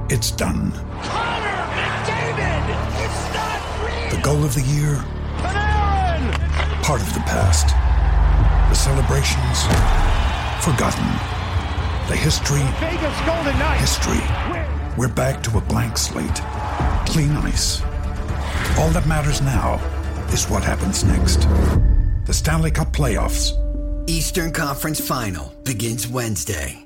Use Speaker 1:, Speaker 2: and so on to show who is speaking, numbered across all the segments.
Speaker 1: It's done.
Speaker 2: Connor McDavid! It's not real!
Speaker 1: The goal of the year?
Speaker 2: Panarin!
Speaker 1: Part of the past. The celebrations? Forgotten. The history?
Speaker 2: Vegas Golden Knights!
Speaker 1: History. We're back to a blank slate. Clean ice. All that matters now is what happens next. The Stanley Cup Playoffs.
Speaker 3: Eastern Conference Final begins Wednesday.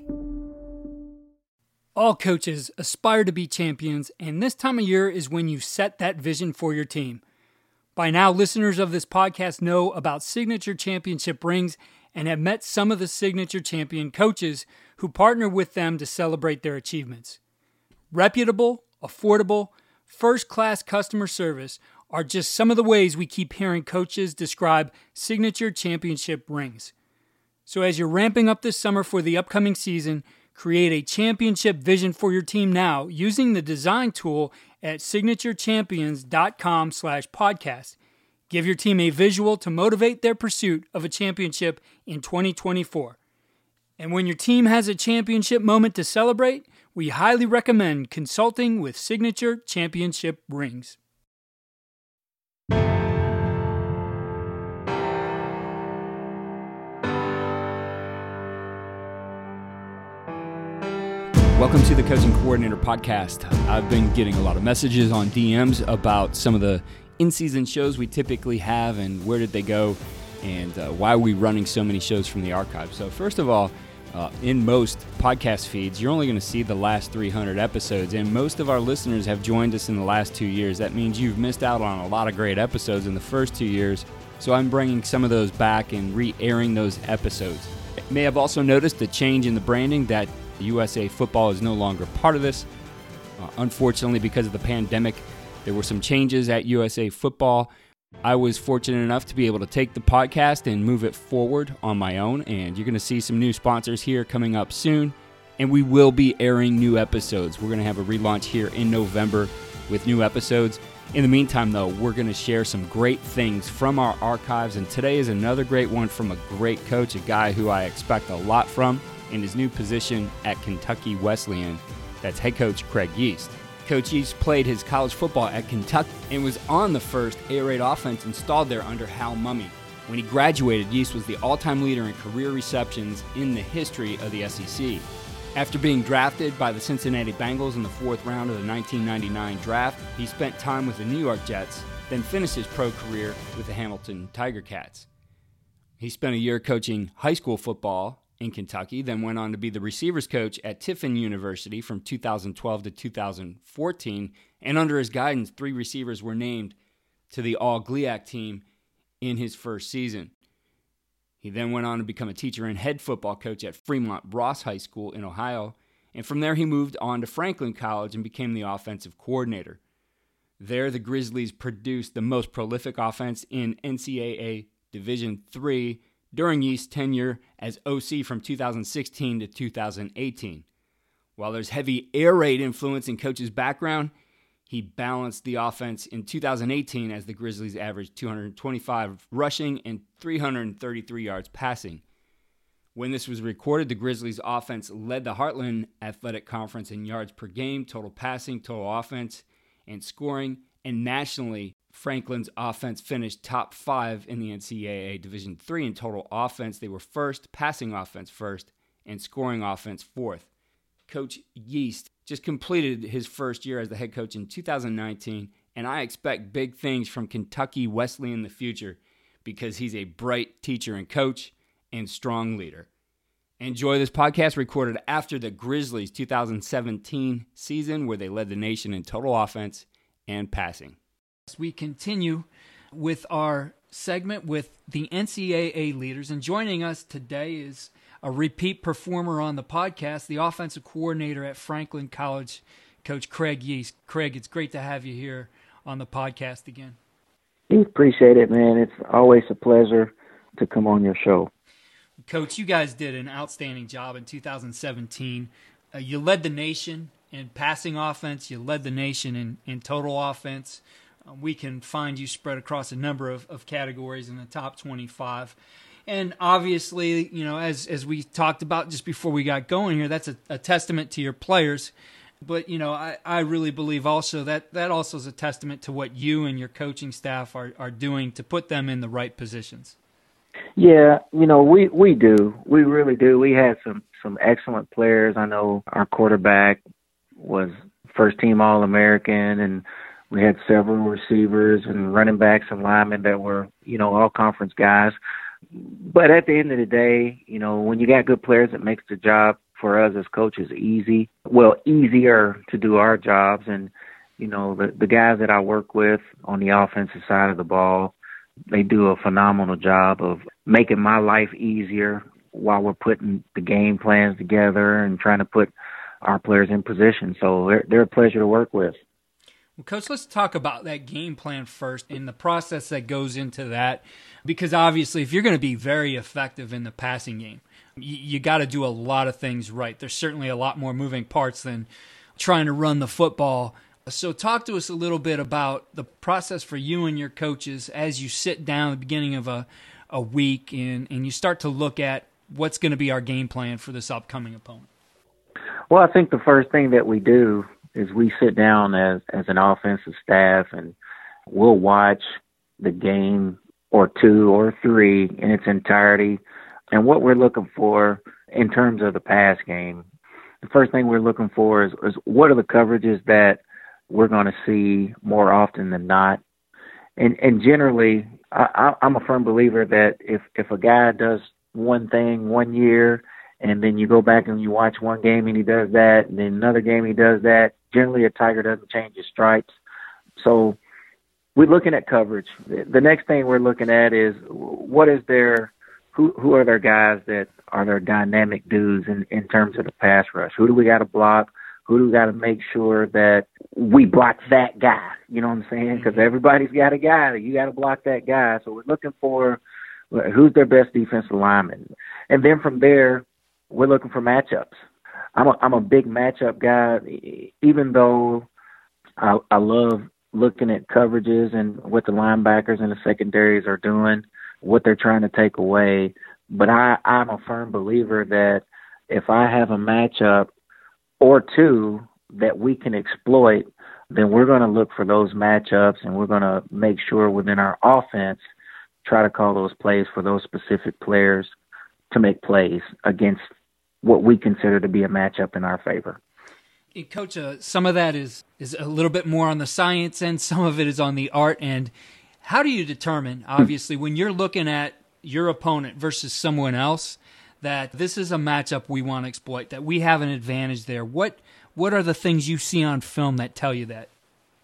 Speaker 4: All coaches aspire to be champions, and this time of year is when you set that vision for your team. By now, listeners of this podcast know about Signature Championship rings and have met some of the Signature Champion coaches who partner with them to celebrate their achievements. Reputable, affordable, first-class customer service are just some of the ways we keep hearing coaches describe Signature Championship rings. So as you're ramping up this summer for the upcoming season, create a championship vision for your team now using the design tool at sigaturechampions.com/podcast. Give your team a visual to motivate their pursuit of a championship in 2024. And when your team has a championship moment to celebrate, we highly recommend consulting with Signature Championship rings.
Speaker 5: Welcome to the Coaching Coordinator Podcast. I've been getting a lot of messages on DMs about some of the in-season shows we typically have and where did they go and why are we running so many shows from the archive. So first of all, in most podcast feeds, you're only going to see the last 300 episodes, and most of our listeners have joined us in the last 2 years. That means you've missed out on a lot of great episodes in the first 2 years, so I'm bringing some of those back and re-airing those episodes. You may have also noticed the change in the branding that USA Football is no longer part of this. Unfortunately, because of the pandemic, there were some changes at USA Football. I was fortunate enough to be able to take the podcast and move it forward on my own, and you're going to see some new sponsors here coming up soon, and we will be airing new episodes. We're going to have a relaunch here in November with new episodes. In the meantime, though, we're going to share some great things from our archives, and today is another great one from a great coach, a guy who I expect a lot from in his new position at Kentucky Wesleyan. That's head coach Craig Yeast. Coach Yeast played his college football at Kentucky and was on the first air raid offense installed there under Hal Mumme. When he graduated, Yeast was the all-time leader in career receptions in the history of the SEC. After being drafted by the Cincinnati Bengals in the 4th round of the 1999 draft, he spent time with the New York Jets, then finished his pro career with the Hamilton Tiger Cats. He spent a year coaching high school football in Kentucky, then went on to be the receivers coach at Tiffin University from 2012 to 2014, and under his guidance, 3 receivers were named to the All-GLIAC team in his first season. He then went on to become a teacher and head football coach at Fremont Ross High School in Ohio, and from there he moved on to Franklin College and became the offensive coordinator. There, the Grizzlies produced the most prolific offense in NCAA Division III during Yeast's tenure as OC from 2016 to 2018. While there's heavy air raid influence in Coach's background, he balanced the offense in 2018 as the Grizzlies averaged 225 rushing and 333 yards passing. When this was recorded, the Grizzlies offense led the Heartland Athletic Conference in yards per game, total passing, total offense, and scoring, and nationally, Franklin's offense finished top 5 in the NCAA Division III in total offense. They were first, passing offense first, and scoring offense fourth. Coach Yeast just completed his first year as the head coach in 2019, and I expect big things from Kentucky Wesleyan in the future because he's a bright teacher and coach and strong leader. Enjoy this podcast recorded after the Grizzlies' 2017 season where they led the nation in total offense and passing.
Speaker 4: We continue with our segment with the NCAA leaders, and joining us today is a repeat performer on the podcast, the offensive coordinator at Franklin College, Coach Craig Yeast. Craig, it's great to have you here on the podcast again.
Speaker 6: Appreciate it, man. It's always a pleasure to come on your show.
Speaker 4: Coach, you guys did an outstanding job in 2017. You led the nation in passing offense. You led the nation in total offense. We can find you spread across a number of categories in the top 25. And obviously, you know, as we talked about just before we got going here, that's a testament to your players. But, I really believe also that also is a testament to what you and your coaching staff are doing to put them in the right positions.
Speaker 6: Yeah, we do. We really do. We had some excellent players. I know our quarterback was first-team All-American, and we had several receivers and running backs and linemen that were, all-conference guys. But at the end of the day, when you got good players, it makes the job for us as coaches easier to do our jobs. And, the guys that I work with on the offensive side of the ball, they do a phenomenal job of making my life easier while we're putting the game plans together and trying to put our players in position. So they're a pleasure to work with.
Speaker 4: Well, Coach, let's talk about that game plan first and the process that goes into that, because obviously if you're going to be very effective in the passing game, you got to do a lot of things right. There's certainly a lot more moving parts than trying to run the football. So talk to us a little bit about the process for you and your coaches as you sit down at the beginning of a week and you start to look at what's going to be our game plan for this upcoming opponent.
Speaker 6: Well, I think the first thing that we do is we sit down as an offensive staff and we'll watch the game or two or three in its entirety. And what we're looking for in terms of the pass game, the first thing we're looking for is what are the coverages that we're going to see more often than not. And generally, I'm a firm believer that if a guy does one thing one year and then you go back and you watch one game and he does that, and then another game he does that, generally a Tiger doesn't change his stripes. So we're looking at coverage. The next thing we're looking at is who are their guys that are their dynamic dudes in terms of the pass rush? Who do we got to block? Who do we got to make sure that we block that guy? You know what I'm saying? Because everybody's got a guy. You got to block that guy. So we're looking for who's their best defensive lineman. And then from there, we're looking for matchups. I'm a big matchup guy, even though I love looking at coverages and what the linebackers and the secondaries are doing, what they're trying to take away. But I'm a firm believer that if I have a matchup or two that we can exploit, then we're going to look for those matchups and we're going to make sure within our offense, try to call those plays for those specific players to make plays against what we consider to be a matchup in our favor.
Speaker 4: Coach, some of that is a little bit more on the science end, some of it is on the art end. How do you determine, obviously, when you're looking at your opponent versus someone else, that this is a matchup we want to exploit, that we have an advantage there? What are the things you see on film that tell you that?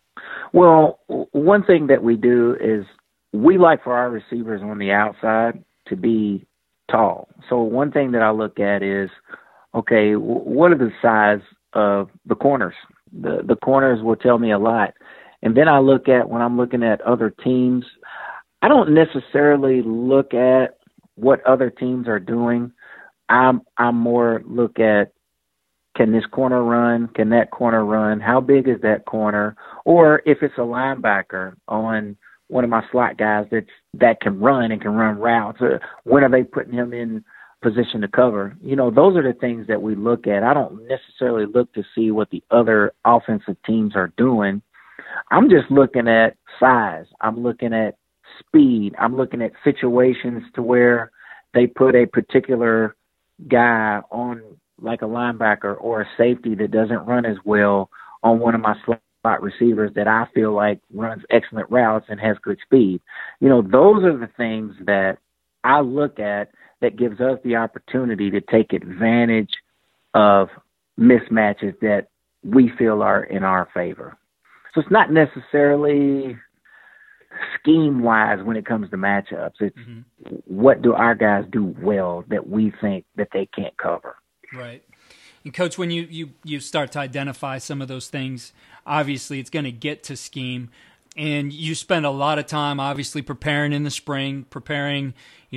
Speaker 6: Well, one thing that we do is we like for our receivers on the outside to be tall. So one thing that I look at is, okay, what are the size of the corners? The corners will tell me a lot. And then I look at, when I'm looking at other teams, I don't necessarily look at what other teams are doing. I'm more look at, can this corner run? Can that corner run? How big is that corner? Or if it's a linebacker on one of my slot guys that can run and can run routes, when are they putting him in position to cover? Those are the things that we look at. I don't necessarily look to see what the other offensive teams are doing. I'm just looking at size. I'm looking at speed. I'm looking at situations to where they put a particular guy on, like a linebacker or a safety that doesn't run as well, on one of my slot receivers that I feel like runs excellent routes and has good speed. Those are the things that I look at that gives us the opportunity to take advantage of mismatches that we feel are in our favor. So it's not necessarily scheme-wise when it comes to matchups. It's what do our guys do well that we think that they can't cover.
Speaker 4: Right. And, Coach, when you start to identify some of those things, obviously it's going to get to scheme. And you spend a lot of time, obviously, preparing in the spring, preparing,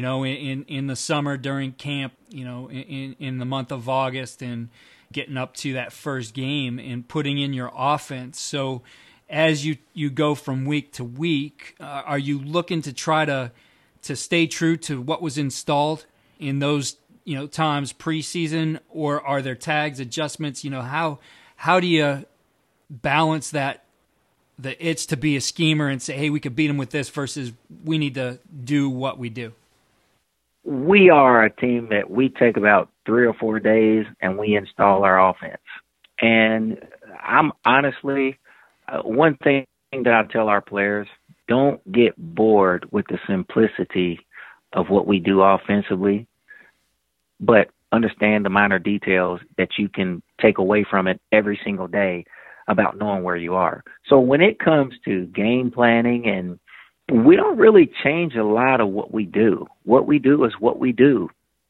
Speaker 4: in the summer during camp, in the month of August, and getting up to that first game and putting in your offense. So as you go from week to week, are you looking to try to stay true to what was installed in those times preseason, or are there tags, adjustments? How how do you balance that, the itch to be a schemer and say, hey, we could beat them with this versus we need to do what we do?
Speaker 6: We are a team that we take about 3 or 4 days and we install our offense. And I'm honestly, one thing that I tell our players, don't get bored with the simplicity of what we do offensively, but understand the minor details that you can take away from it every single day about knowing where you are. So when it comes to game planning, and we don't really change a lot of what we do. What we do is what we do.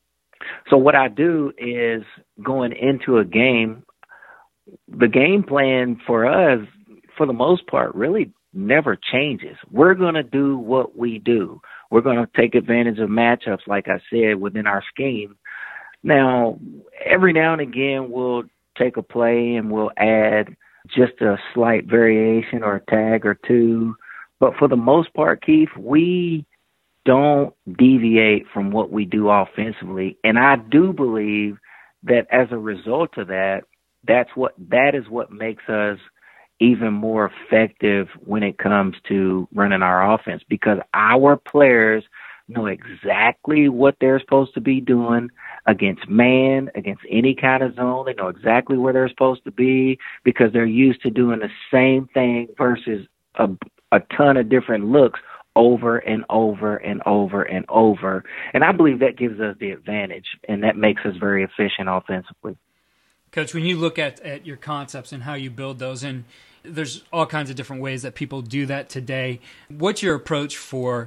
Speaker 6: So what I do is, going into a game, the game plan for us, for the most part, really never changes. We're going to do what we do. We're going to take advantage of matchups, like I said, within our scheme. Now, every now and again, we'll take a play and we'll add just a slight variation or a tag or two. But for the most part, Keith, we don't deviate from what we do offensively. And I do believe that as a result of that, that is what makes us even more effective when it comes to running our offense, because our players know exactly what they're supposed to be doing against man, against any kind of zone. They know exactly where they're supposed to be because they're used to doing the same thing versus a ton of different looks over and over and over and over. And I believe that gives us the advantage, and that makes us very efficient offensively.
Speaker 4: Coach, when you look at your concepts and how you build those, and there's all kinds of different ways that people do that today, what's your approach for,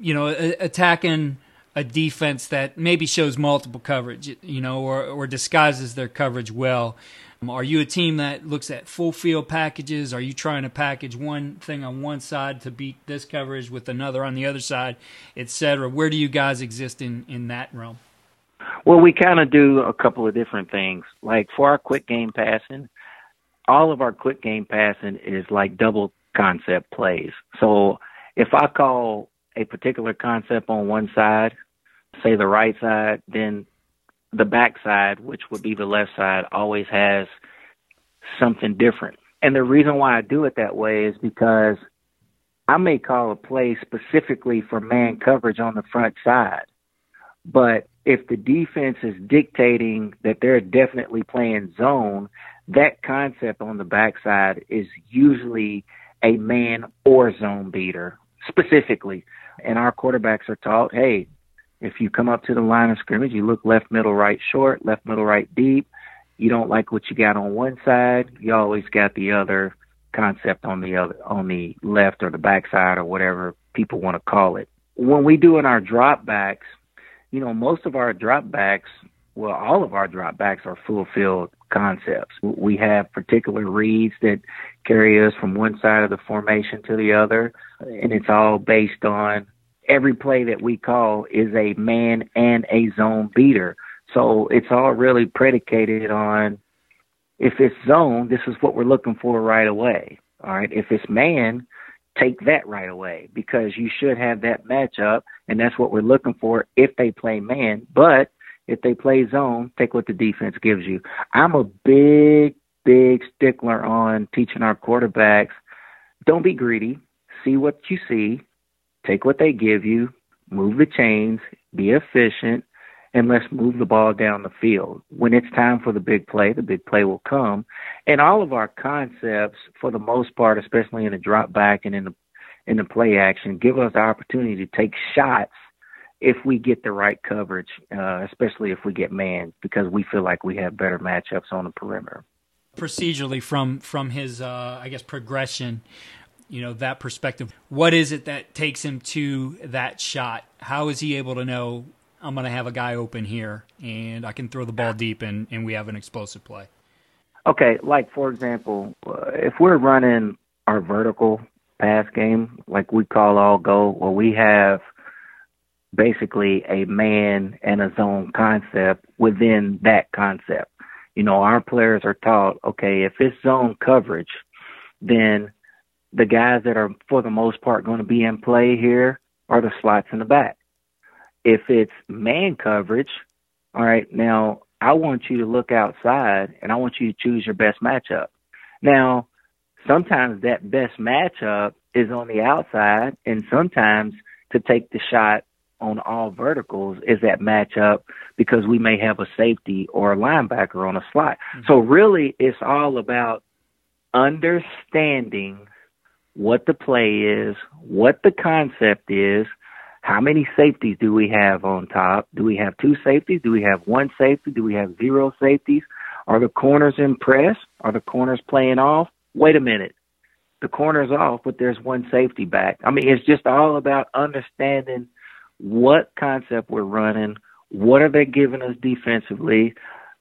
Speaker 4: attacking a defense that maybe shows multiple coverage, or disguises their coverage well? Are you a team that looks at full field packages? Are you trying to package one thing on one side to beat this coverage with another on the other side, et cetera? Where do you guys exist in that realm?
Speaker 6: Well, we kind of do a couple of different things. Like for our quick game passing, all of our quick game passing is like double concept plays. So if I call a particular concept on one side, say the right side, then the back side, which would be the left side, always has something different. And the reason why I do it that way is because I may call a play specifically for man coverage on the front side, but if the defense is dictating that they're definitely playing zone, that concept on the backside is usually a man or zone beater specifically. And our quarterbacks are taught, hey, if you come up to the line of scrimmage, you look left, middle, right, short, left, middle, right, deep. You don't like what you got on one side, you always got the other concept on the left or the backside or whatever people want to call it. When we do in our drop backs, most of our drop backs, well, all of our drop backs are full field concepts. We have particular reads that carry us from one side of the formation to the other, and it's all based on every play that we call is a man and a zone beater. So it's all really predicated on, if it's zone, this is what we're looking for right away. All right. If it's man, take that right away, because you should have that matchup, and that's what we're looking for if they play man. But if they play zone, take what the defense gives you. I'm a big stickler on teaching our quarterbacks, don't be greedy. See what you see. Take what they give you. Move the chains. Be efficient. And let's move the ball down the field. When it's time for the big play will come. And all of our concepts, for the most part, especially in the drop back and in the play action, give us the opportunity to take shots if we get the right coverage, especially if we get man, because we feel like we have better matchups on the perimeter.
Speaker 4: Procedurally, from his, progression, that perspective, what is it that takes him to that shot? How is he able to know, I'm going to have a guy open here and I can throw the ball deep and we have an explosive play?
Speaker 6: Okay, like, for example, if we're running our vertical pass game, like we call all go, where we have basically a man and a zone concept within that concept. Our players are taught, okay, if it's zone coverage, then the guys that are, for the most part, going to be in play here are the slots in the back. If it's man coverage, all right, now I want you to look outside, and I want you to choose your best matchup. Now, sometimes that best matchup is on the outside, and sometimes to take the shot on all verticals is that matchup because we may have a safety or a linebacker on a slot. Mm-hmm. So really it's all about understanding what the play is, what the concept is, how many safeties do we have on top? Do we have 2 safeties? Do we have 1 safety? Do we have 0 safeties? Are the corners in press? Are the corners playing off? Wait a minute. The corner's off, but there's 1 safety back. I mean, it's just all about understanding what concept we're running, what are they giving us defensively,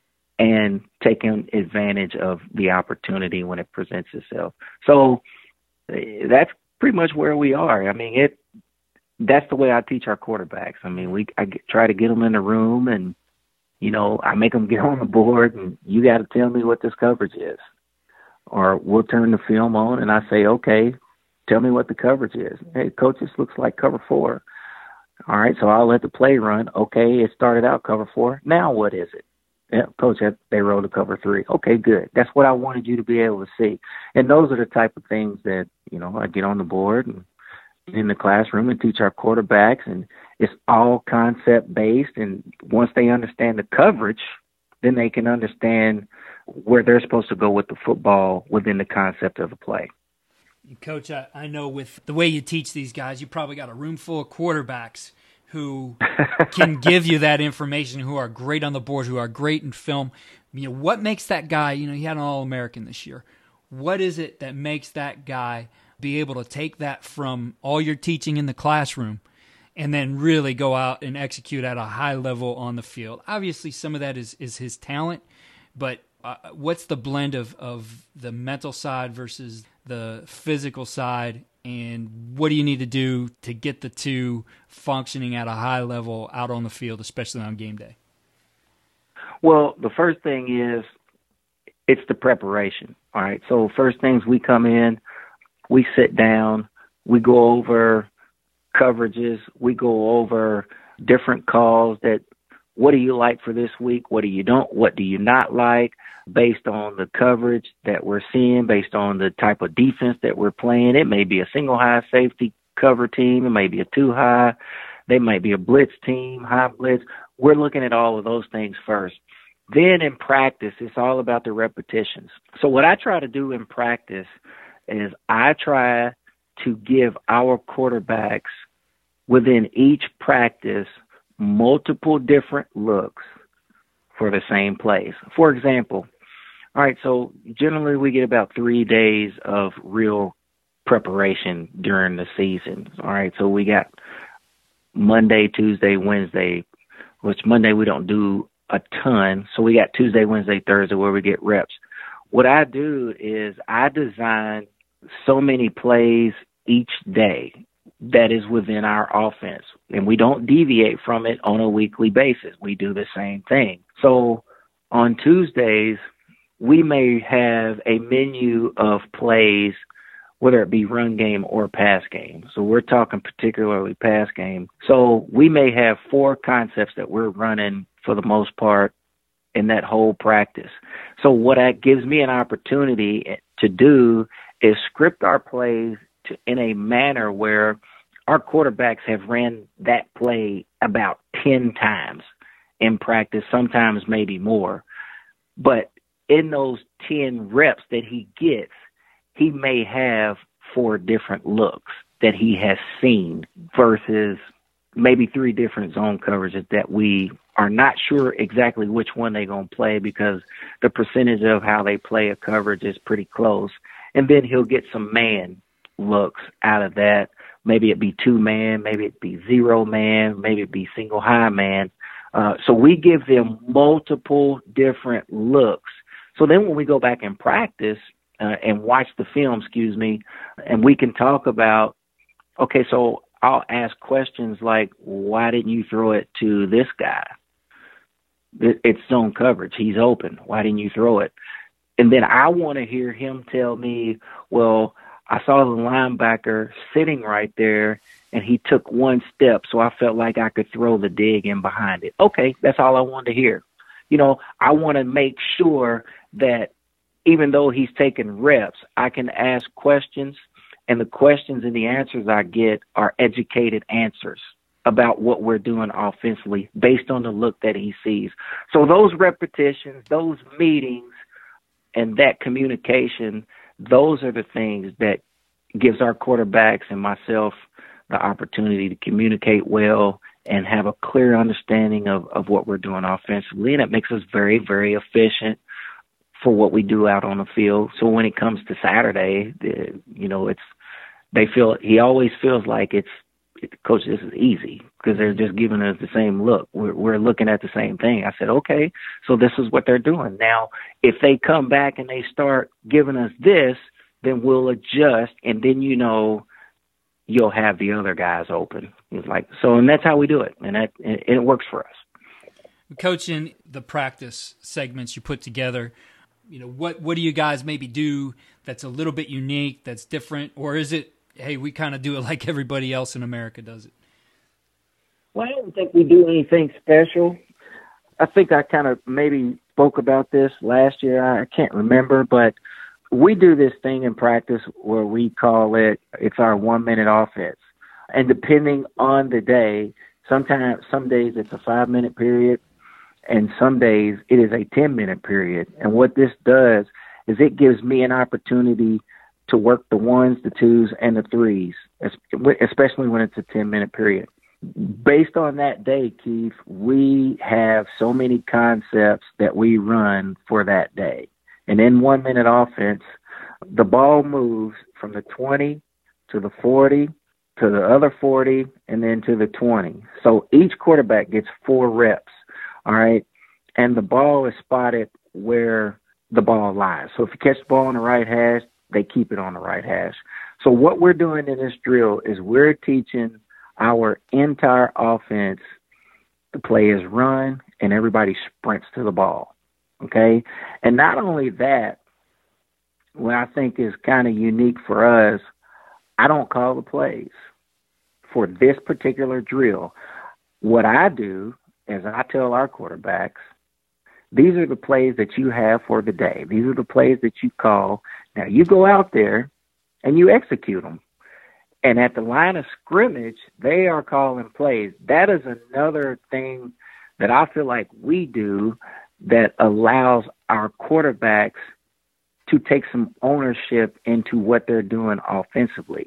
Speaker 6: and taking advantage of the opportunity when it presents itself. So that's pretty much where we are. I mean, that's the way I teach our quarterbacks. I mean, I try to get them in the room, and, you know, I make them get on the board, and you got to tell me what this coverage is. Or we'll turn the film on, and I say, okay, tell me what the coverage is. Hey, coach, this looks like cover 4. All right, so I'll let the play run. Okay, it started out cover 4. Now what is it? Yeah, coach, they rolled a cover 3. Okay, good. That's what I wanted you to be able to see. And those are the type of things that, you know, I get on the board and in the classroom and teach our quarterbacks, and it's all concept-based. And once they understand the coverage, then they can understand where they're supposed to go with the football within the concept of the play.
Speaker 4: Coach, I know with the way you teach these guys, you probably got a room full of quarterbacks who can give you that information, who are great on the board, who are great in film. You know, what makes that guy, you know, he had an All-American this year. What is it that makes that guy be able to take that from all your teaching in the classroom and then really go out and execute at a high level on the field? Obviously, some of that is his talent, but what's the blend of the mental side versus the physical side, and what do you need to do to get the two functioning at a high level out on the field, especially on game day?
Speaker 6: Well, the first thing is it's the preparation. All right. So first things, we come in, we sit down, we go over coverages, we go over different calls that what do you like for this week? What do you not like based on the coverage that we're seeing, based on the type of defense that we're playing. It may be a single high safety cover team. It may be a 2 high. They might be a blitz team, high blitz. We're looking at all of those things first. Then in practice, it's all about the repetitions. So what I try to do in practice is I try to give our quarterbacks within each practice multiple different looks for the same plays. For example, all right, so generally we get about 3 days of real preparation during the season. All right, so we got Monday, Tuesday, Wednesday, which Monday we don't do a ton. So we got Tuesday, Wednesday, Thursday where we get reps. What I do is I design so many plays each day that is within our offense, and we don't deviate from it on a weekly basis. We do the same thing. So on Tuesdays, we may have a menu of plays, whether it be run game or pass game. So we're talking particularly pass game. So we may have 4 concepts that we're running for the most part in that whole practice. So what that gives me an opportunity to do is script our plays in a manner where our quarterbacks have ran that play about 10 times in practice, sometimes maybe more. But in those 10 reps that he gets, he may have 4 different looks that he has seen versus maybe 3 different zone coverages that we are not sure exactly which one they're going to play because the percentage of how they play a coverage is pretty close. And then he'll get some man looks out of that. Maybe it be 2-man, maybe it be 0-man, maybe it be single high man. So we give them multiple different looks. So then when we go back and practice and watch the film, and we can talk about, okay, so I'll ask questions like, why didn't you throw it to this guy? It's zone coverage. He's open. Why didn't you throw it? And then I want to hear him tell me, well, I saw the linebacker sitting right there, and he took 1 step, so I felt like I could throw the dig in behind it. Okay, that's all I wanted to hear. I want to make sure that even though he's taking reps, I can ask questions, and the questions and the answers I get are educated answers about what we're doing offensively based on the look that he sees. So those repetitions, those meetings, and that communication, those are the things that gives our quarterbacks and myself the opportunity to communicate well and have a clear understanding of what we're doing offensively. And it makes us very, very efficient for what we do out on the field. So when it comes to Saturday, he always feels like Coach, this is easy because they're just giving us the same look. We're looking at the same thing. I said, okay, so this is what they're doing. Now, if they come back and they start giving us this, then we'll adjust, and then you'll have the other guys open. It's like so, and that's how we do it, and it works for us.
Speaker 4: Coach, in the practice segments you put together, what do you guys maybe do that's a little bit unique, that's different, or is it, hey, we kind of do it like everybody else in America does it?
Speaker 6: Well, I don't think we do anything special. I think I kind of maybe spoke about this last year. I can't remember, but we do this thing in practice where we call it's our 1 minute offense. And depending on the day, some days it's a 5 minute period, and some days it is a 10-minute period. And what this does is it gives me an opportunity to work the ones, the twos, and the threes, especially when it's a 10-minute period. Based on that day, Keith, we have so many concepts that we run for that day. And in 1 minute offense, the ball moves from the 20 to the 40 to the other 40 and then to the 20. So each quarterback gets 4 reps, all right? And the ball is spotted where the ball lies. So if you catch the ball on the right hash, they keep it on the right hash. So what we're doing in this drill is we're teaching our entire offense the play is run and everybody sprints to the ball, okay? And not only that, what I think is kind of unique for us, I don't call the plays for this particular drill. What I do is I tell our quarterbacks, these are the plays that you have for the day. These are the plays that you call. Now, you go out there and you execute them. And at the line of scrimmage, they are calling plays. That is another thing that I feel like we do that allows our quarterbacks to take some ownership into what they're doing offensively.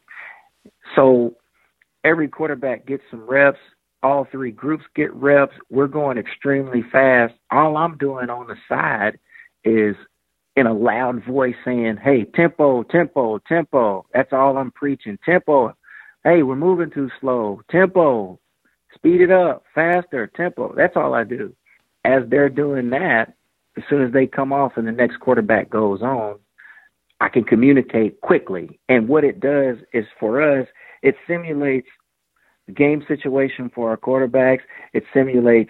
Speaker 6: So every quarterback gets some reps. All 3 groups get reps. We're going extremely fast. All I'm doing on the side is in a loud voice saying, hey, tempo, tempo, tempo. That's all I'm preaching. Tempo. Hey, we're moving too slow. Tempo. Speed it up. Faster. Tempo. That's all I do. As they're doing that, as soon as they come off and the next quarterback goes on, I can communicate quickly. And what it does is for us, it simulates the game situation for our quarterbacks. It simulates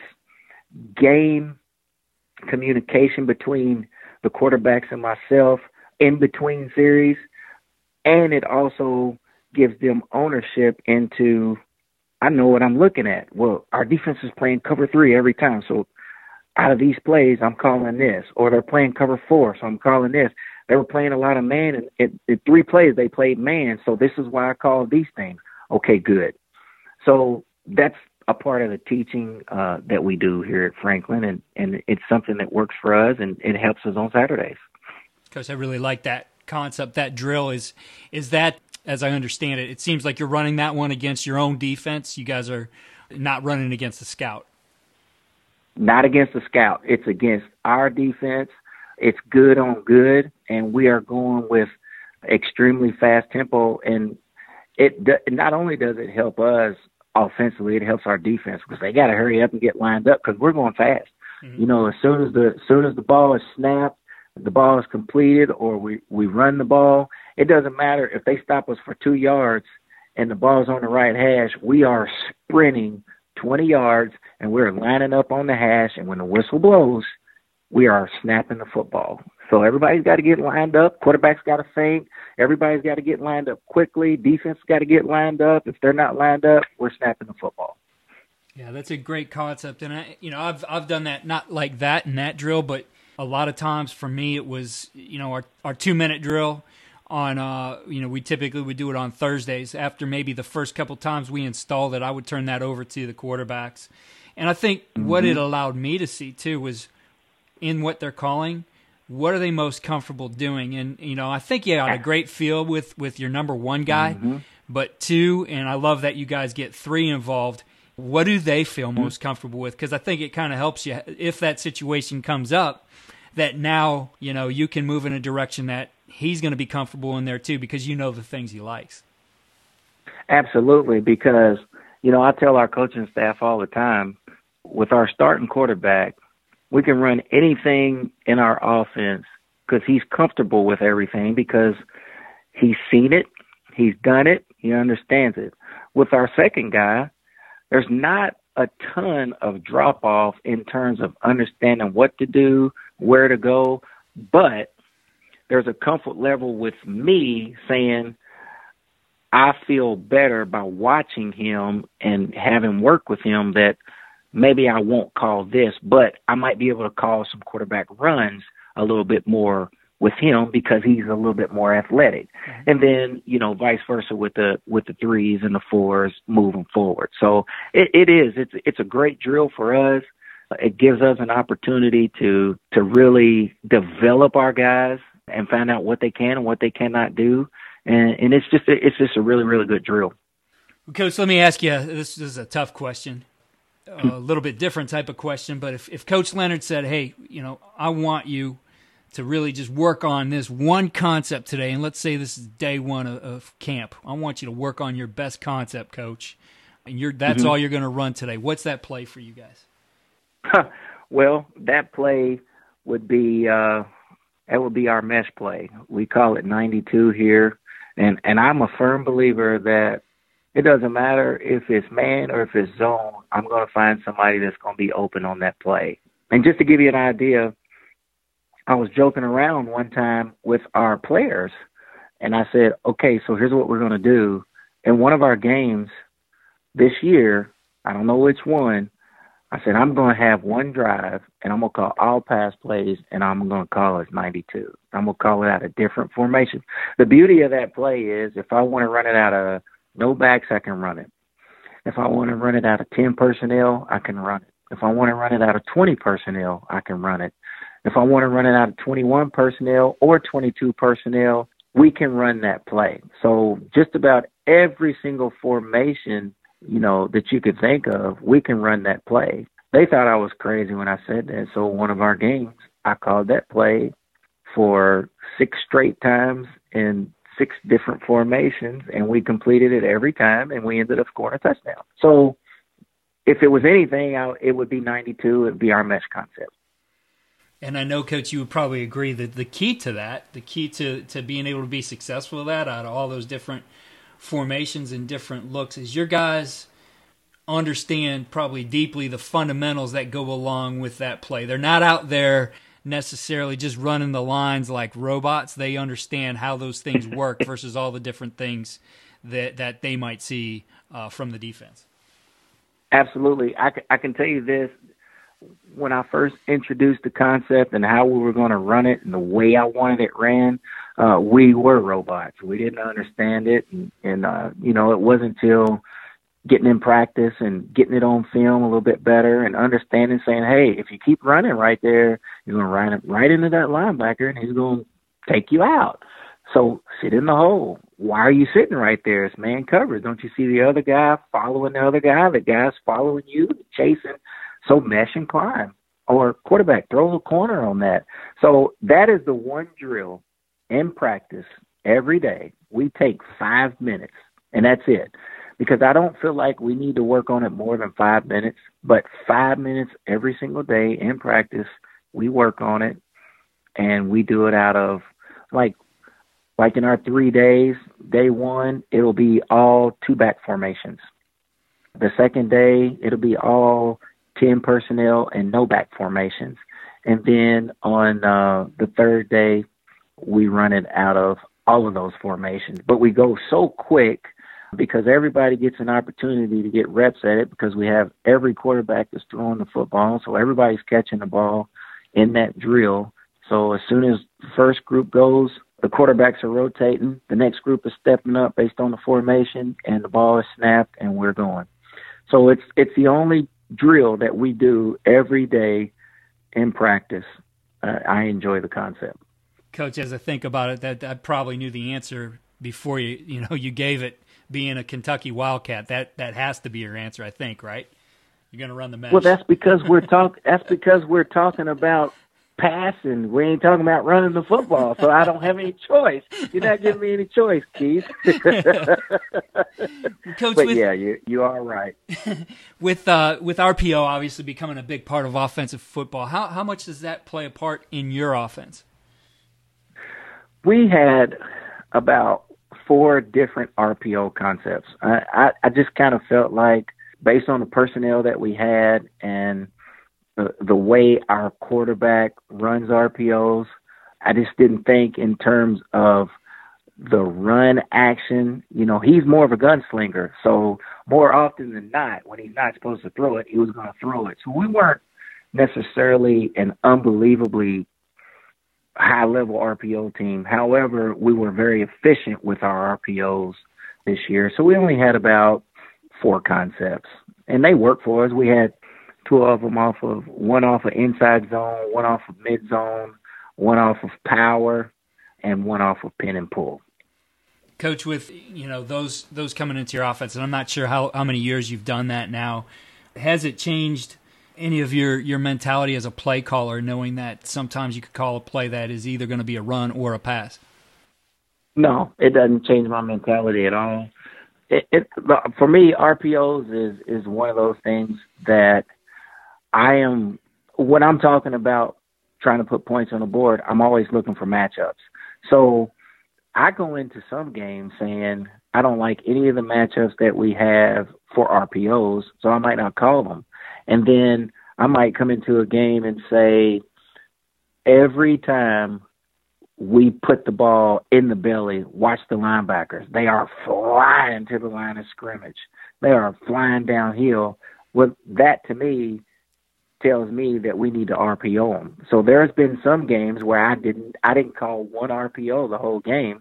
Speaker 6: game communication between the quarterbacks and myself in between series. And it also gives them ownership into, I know what I'm looking at. Well, our defense is playing cover 3 every time. So out of these plays, I'm calling this. Or they're playing cover 4, so I'm calling this. They were playing a lot of man, and in 3 plays they played man. So this is why I call these things. Okay, good. So that's a part of the teaching that we do here at Franklin, and it's something that works for us, and it helps us on Saturdays.
Speaker 4: Coach, I really like that concept. That drill is that, as I understand it, it seems like you're running that one against your own defense. You guys are not running against the scout.
Speaker 6: Not against the scout. It's against our defense. It's good on good, and we are going with extremely fast tempo, and it not only does it help us offensively, it helps our defense because they got to hurry up and get lined up because we're going fast. Mm-hmm. As soon as the ball is snapped, the ball is completed, or we run the ball, it doesn't matter if they stop us for 2 yards and the ball's on the right hash. We are sprinting 20 yards and we're lining up on the hash, and when the whistle blows, we are snapping the football. So everybody's got to get lined up. Quarterback's got to think. Everybody's got to get lined up quickly. Defense got to get lined up. If they're not lined up, we're snapping the football.
Speaker 4: Yeah, that's a great concept, and I've done that, not like that in that drill, but a lot of times for me it was our 2-minute drill on we typically would do it on Thursdays. After maybe the first couple times we installed it, I would turn that over to the quarterbacks, and I think what it allowed me to see too was in what they're calling, what are they most comfortable doing, and I think you got a great feel with your number one guy, but 2, and I love that you guys get 3 involved. What do they feel most comfortable with? Because I think it kind of helps you if that situation comes up, that now, you can move in a direction that he's going to be comfortable in there too, because you know the things he likes.
Speaker 6: Absolutely, because, I tell our coaching staff all the time, with our starting quarterback, we can run anything in our offense because he's comfortable with everything because he's seen it, he's done it, he understands it. With our second guy, there's not a ton of drop-off in terms of understanding what to do, where to go, but there's a comfort level with me saying I feel better by watching him and having worked with him that maybe I won't call this, but I might be able to call some quarterback runs a little bit more with him because he's a little bit more athletic. And then, vice versa with the 3s and the 4s moving forward. So it's a great drill for us. It gives us an opportunity to really develop our guys and find out what they can and what they cannot do. And it's just a really, really good drill.
Speaker 4: Coach, let me ask you, this is a tough question, a little bit different type of question, but if Coach Leonard said, hey, I want you to really just work on this one concept today, and let's say this is day 1 of camp. I want you to work on your best concept, Coach, and that's all you're going to run today. What's that play for you guys?
Speaker 6: Well, that play would be our mesh play. We call it 92 here, and I'm a firm believer that it doesn't matter if it's man or if it's zone. I'm going to find somebody that's going to be open on that play. And just to give you an idea, I was joking around one time with our players, and I said, okay, so here's what we're going to do. In one of our games this year, I don't know which one, I said, I'm going to have one drive, and I'm going to call all pass plays, and I'm going to call it 92. I'm going to call it out a different formation. The beauty of that play is if I want to run it out of no backs, I can run it. If I want to run it out of 10 personnel, I can run it. If I want to run it out of 20 personnel, I can run it. If I want to run it out of 21 personnel or 22 personnel, we can run that play. So just about every single formation, that you could think of, we can run that play. They thought I was crazy when I said that. So one of our games, I called that play for 6 straight times in 6 different formations, and we completed it every time, and we ended up scoring a touchdown. So if it was anything, it would be 92. It would be our mesh concept.
Speaker 4: And I know, Coach, you would probably agree that the key to being able to be successful with that out of all those different formations and different looks is your guys understand probably deeply the fundamentals that go along with that play. They're not out there necessarily just running the lines like robots. They understand how those things work versus all the different things that they might see from the defense.
Speaker 6: Absolutely. I can tell you this. When I first introduced the concept and how we were going to run it and the way I wanted it ran, we were robots. We didn't understand it. And it wasn't until getting in practice and getting it on film a little bit better and understanding, saying, hey, if you keep running right there, you're going to run it right into that linebacker and he's going to take you out. So sit in the hole. Why are you sitting right there? It's man coverage. Don't you see the other guy following the other guy? The guy's following you, chasing. So mesh and climb, or quarterback, throw the corner on that. So that is the one drill in practice every day. We take 5 minutes, and that's it. Because I don't feel like we need to work on it more than 5 minutes, but 5 minutes every single day in practice, we work on it, and we do it out of, like in our 3 days, day 1, it'll be all 2-back formations. The second day, it'll be all 10 personnel and no back formations. And then on the third day, we run it out of all of those formations. But we go so quick because everybody gets an opportunity to get reps at it because we have every quarterback that's throwing the football. So everybody's catching the ball in that drill. So as soon as the first group goes, the quarterbacks are rotating. The next group is stepping up based on the formation, and the ball is snapped, and we're going. So it's the only drill that we do every day in practice. I enjoy the concept.
Speaker 4: Coach, as I think about it, that I probably knew the answer before you gave it. Being a Kentucky Wildcat, that has to be your answer, I think, right? You're going to run the mesh.
Speaker 6: Well, that's because we're talking about passing. We ain't talking about running the football, so I don't have any choice. You're not giving me any choice, Keith.
Speaker 4: Coach,
Speaker 6: but yeah, you are right.
Speaker 4: With RPO obviously becoming a big part of offensive football, how much does that play a part in your offense?
Speaker 6: We had about 4 different RPO concepts. I just kind of felt like, based on the personnel that we had and the way our quarterback runs RPOs, I just didn't think in terms of the run action. He's more of a gunslinger, so more often than not, when he's not supposed to throw it, he was going to throw it. So we weren't necessarily an unbelievably high-level RPO team. However, we were very efficient with our RPOs this year. So we only had about 4 concepts, and they worked for us. We had 2 of them one off of inside zone, 1 off of mid zone, 1 off of power, and 1 off of pin and pull.
Speaker 4: Coach, with those coming into your offense, and I'm not sure how many years you've done that now, has it changed any of your mentality as a play caller, knowing that sometimes you could call a play that is either going to be a run or a pass?
Speaker 6: No, it doesn't change my mentality at all. For me, RPOs is one of those things that when I'm talking about trying to put points on the board, I'm always looking for matchups. So I go into some games saying I don't like any of the matchups that we have for RPOs, so I might not call them. And then I might come into a game and say, every time we put the ball in the belly, watch the linebackers. They are flying to the line of scrimmage. They are flying downhill. Well, that to me tells me that we need to RPO them. So there's been some games where I didn't call 1 RPO the whole game.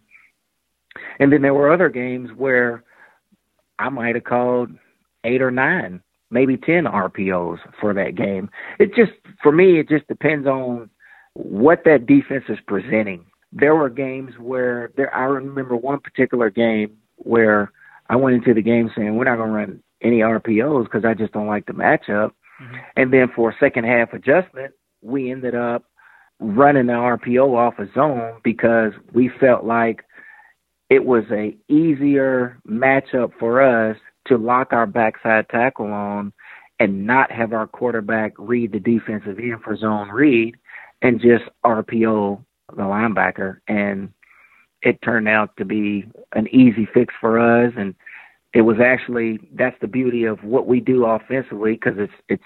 Speaker 6: And then there were other games where I might have called 8 or 9. Maybe 10 RPOs for that game. For me, it just depends on what that defense is presenting. There were games where I remember one particular game where I went into the game saying, we're not going to run any RPOs because I just don't like the matchup. Mm-hmm. And then for a second half adjustment, we ended up running the RPO off a zone because we felt like it was a easier matchup for us to lock our backside tackle on and not have our quarterback read the defensive end for zone read and just RPO the linebacker. And it turned out to be an easy fix for us. And it was actually, that's the beauty of what we do offensively, because it's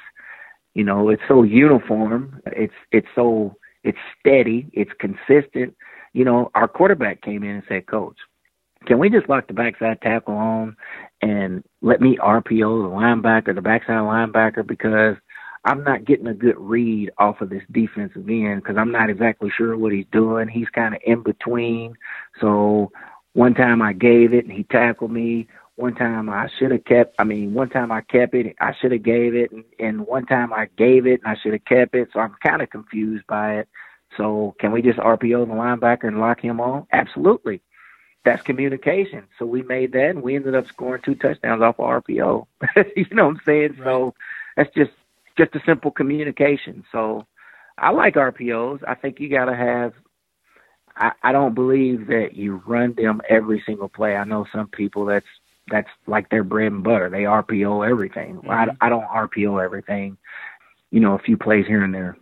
Speaker 6: so uniform. It's steady. It's consistent. Our quarterback came in and said, Coach, can we just lock the backside tackle on and let me RPO the backside linebacker, because I'm not getting a good read off of this defensive end because I'm not exactly sure what he's doing. He's kind of in between. So one time I gave it and he tackled me. One time I kept it, I should have gave it. And one time I gave it and I should have kept it. So I'm kind of confused by it. So can we just RPO the linebacker and lock him on? Absolutely. That's communication. So we made that, and we ended up scoring 2 touchdowns off of RPO. You know what I'm saying? Right. So that's just a simple communication. So I like RPOs. I think you got to have – I don't believe that you run them every single play. I know some people that's like their bread and butter. They RPO everything. Mm-hmm. I don't RPO everything, a few plays here and there.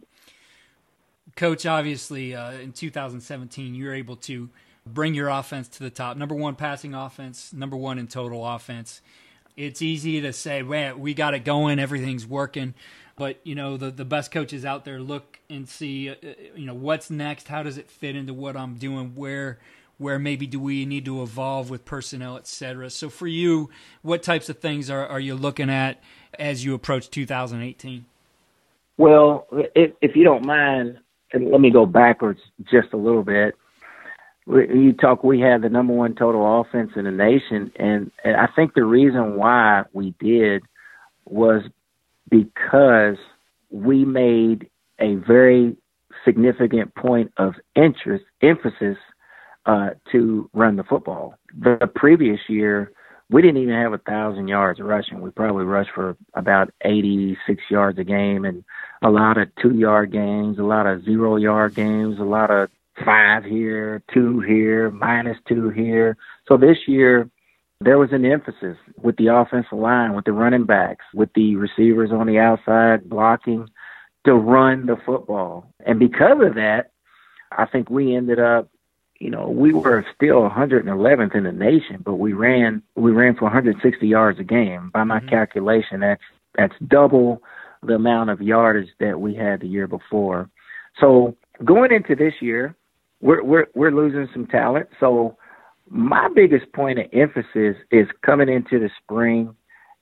Speaker 4: Coach, obviously in 2017 you were able to – bring your offense to the top. Number 1 passing offense, number 1 in total offense. It's easy to say, man, we got it going, everything's working. But, the best coaches out there look and see, what's next, how does it fit into what I'm doing, where where maybe do we need to evolve with personnel, et cetera. So for you, what types of things are you looking at as you approach 2018?
Speaker 6: Well, if you don't mind, let me go backwards just a little bit. We had the number one total offense in the nation, and I think the reason why we did was because we made a very significant point of emphasis to run the football. The previous year, we didn't even have 1,000 yards rushing. We probably rushed for about 86 yards a game, and a lot of 2-yard games, a lot of 0-yard games, a lot of 5 here, 2 here, -2 here. So this year, there was an emphasis with the offensive line, with the running backs, with the receivers on the outside blocking to run the football. And because of that, I think we ended up, we were still 111th in the nation, but we ran for 160 yards a game. By my calculation, that's double the amount of yardage that we had the year before. So going into this year, we're losing some talent. So my biggest point of emphasis is coming into the spring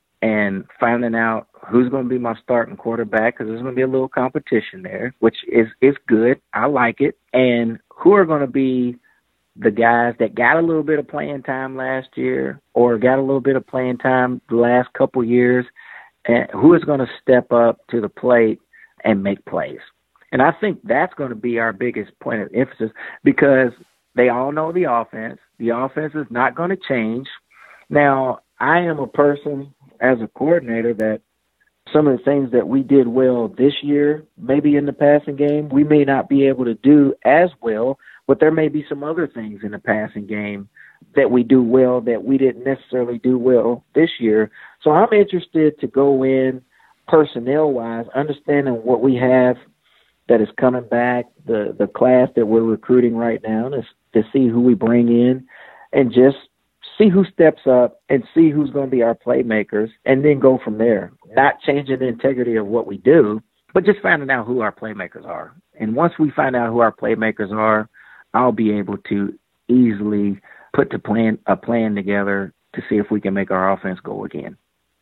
Speaker 6: and finding out who's going to be my starting quarterback, because there's going to be a little competition there, which is good. I like it. And who are going to be the guys that got a little bit of playing time last year or got a little bit of playing time the last couple years, and who is going to step up to the plate and make plays. And I think that's going to be our biggest point of emphasis, because they all know the offense. The offense is not going to change. Now, I am a person as a coordinator that some of the things that we did well this year, maybe in the passing game, we may not be able to do as well, but there may be some other things in the passing game that we do well that we didn't necessarily do well this year. So I'm interested to go in personnel-wise, understanding what we have that is coming back, the class that we're recruiting right now, to see who we bring in and just see who steps up and see who's going to be our playmakers, and then go from there. Not changing the integrity of what we do, but just finding out who our playmakers are. And once we find out who our playmakers are, I'll be able to easily put a plan together to see if we can make our offense go again.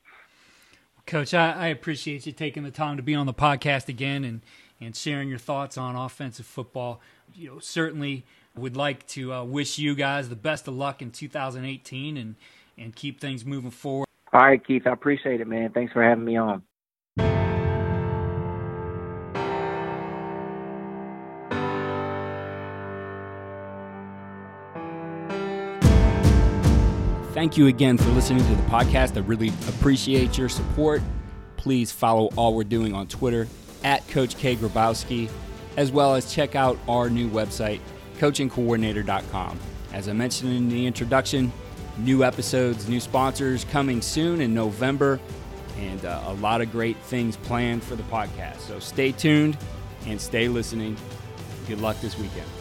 Speaker 4: Coach, I appreciate you taking the time to be on the podcast again and sharing your thoughts on offensive football. Certainly would like to wish you guys the best of luck in 2018 and keep things moving forward.
Speaker 6: All right, Keith, I appreciate it, man. Thanks for having me on.
Speaker 5: Thank you again for listening to the podcast. I really appreciate your support. Please follow all we're doing on Twitter at Coach K. Grabowski, as well as check out our new website, coachingcoordinator.com. As I mentioned in the introduction, new episodes, new sponsors coming soon in November, and a lot of great things planned for the podcast. So stay tuned and stay listening. Good luck this weekend.